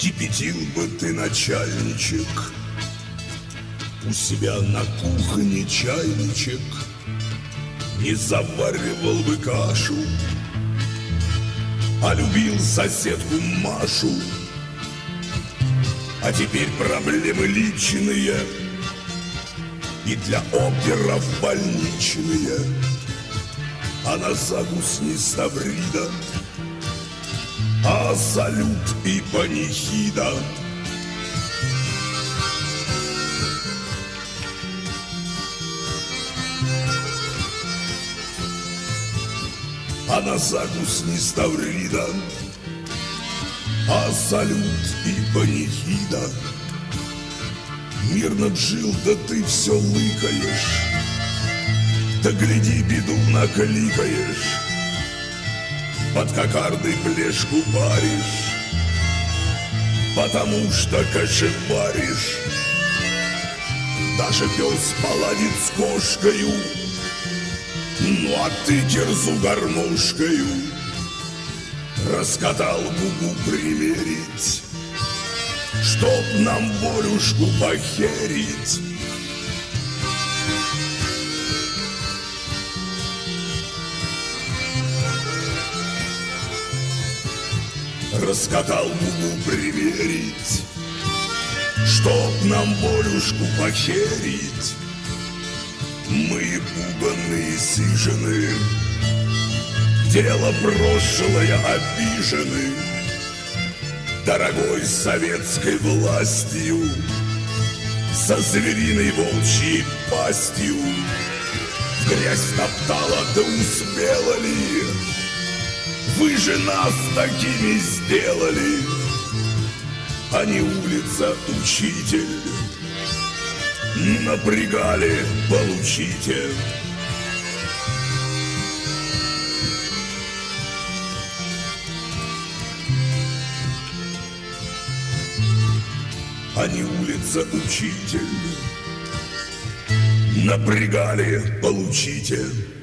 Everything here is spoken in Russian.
Кипятил бы ты, начальничек, у себя на кухне чайничек, не заваривал бы кашу, а любил соседку Машу. А теперь проблемы личные и для оперов больничные, а на закус не ставрида, а салют и панихида. А на закус не ставрида, а салют и панихида. Мирно б жил, да ты все лыкаешь, да гляди, беду накликаешь, под кокардой плешку паришь, потому что кошеваришь. Даже пес поладит с кошкою, ну а ты дерзу гармошкою раскатал губу примерить, чтоб нам волюшку похерить. Раскатал губу примерить, чтоб нам волюшку похерить. Мы пуганные сижены, дело прошлое обижены дорогой советской властью, со звериной волчьей пастью. В грязь втоптала, да успела ли? Вы же нас такими сделали, а не улица, учитель. Напрягали, получите. А не улица, учитель. Напрягали, получите.